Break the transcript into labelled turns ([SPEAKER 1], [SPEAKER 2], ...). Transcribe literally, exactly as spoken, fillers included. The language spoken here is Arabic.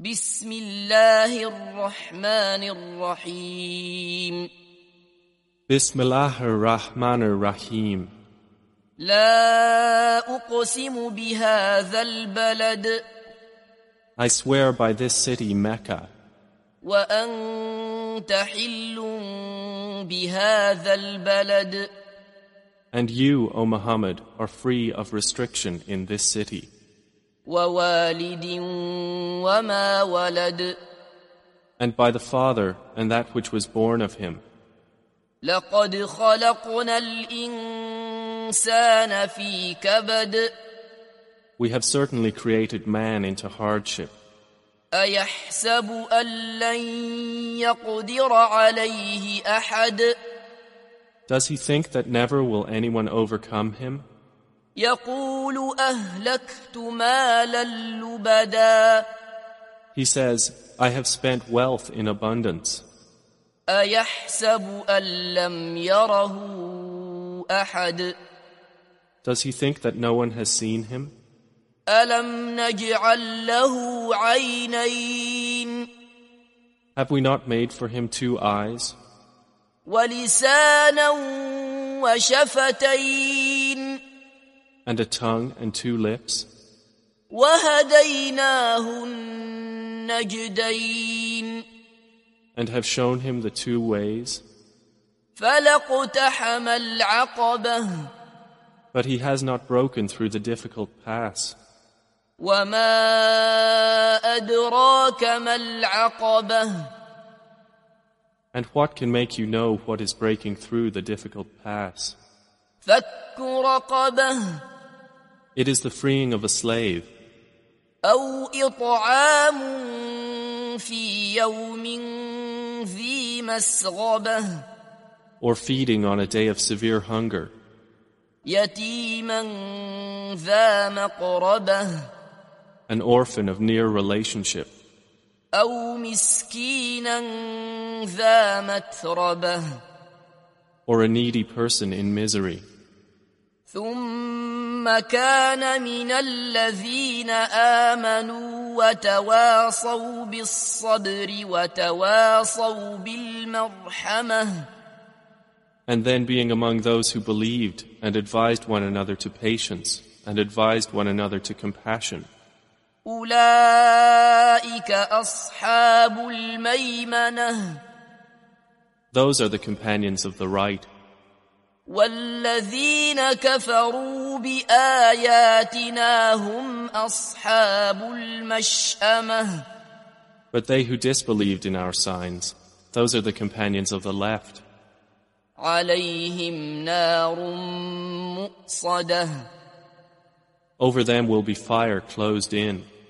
[SPEAKER 1] بسم الله الرحمن الرحيم
[SPEAKER 2] بسم الله الرحمن الرحيم
[SPEAKER 1] لا أقسم بهذا البلد
[SPEAKER 2] I swear by this city Mecca
[SPEAKER 1] وأنت حل بهذا البلد
[SPEAKER 2] and you, O Muhammad, are free of restriction in this city
[SPEAKER 1] ووالد وما ولد
[SPEAKER 2] and by the Father and that which was born of him.
[SPEAKER 1] لقد خلقنا الإنسان في كبد
[SPEAKER 2] We have certainly created man into hardship.
[SPEAKER 1] أيحسب أن لن يقدر عليه أحد
[SPEAKER 2] Does he think that never will anyone overcome him?
[SPEAKER 1] يقول أهلكت مالا لبدا
[SPEAKER 2] He says, I have spent wealth in abundance.
[SPEAKER 1] أيحسب أن لم يره أحد
[SPEAKER 2] Does he think that no one has seen him?
[SPEAKER 1] ألم نجعل له عينين
[SPEAKER 2] Have we not made for him two eyes,
[SPEAKER 1] ولسانا وشفتين
[SPEAKER 2] and a tongue and two lips?
[SPEAKER 1] وهديناه النجدين
[SPEAKER 2] And have shown him the two ways?
[SPEAKER 1] فلاقتحم العقبة
[SPEAKER 2] But he has not broken through the difficult pass.
[SPEAKER 1] وما أدراك ما العقبة
[SPEAKER 2] And what can make you know what is breaking through the difficult pass?
[SPEAKER 1] فك رقبة
[SPEAKER 2] It is the freeing of a slave,
[SPEAKER 1] أو إطعام في يوم ذي مسغبة
[SPEAKER 2] or feeding on a day of severe hunger,
[SPEAKER 1] يتيما ذا مقربة
[SPEAKER 2] an orphan of near relationship,
[SPEAKER 1] أو مسكينا ذا متربة
[SPEAKER 2] or a needy person in misery.
[SPEAKER 1] ثم كان من الذين آمنوا وتواصوا بالصبر وتواصوا بالمرحمة
[SPEAKER 2] And then being among those who believed and advised one another to patience and advised one another to compassion.
[SPEAKER 1] أولئك أصحاب الميمنة
[SPEAKER 2] Those are the companions of the right.
[SPEAKER 1] والذين كفروا بآياتنا هم أصحاب المشأمة
[SPEAKER 2] But they who disbelieved in our signs, those are the companions of the left.
[SPEAKER 1] عليهم نار مؤصدة
[SPEAKER 2] Over them will be fire closed in.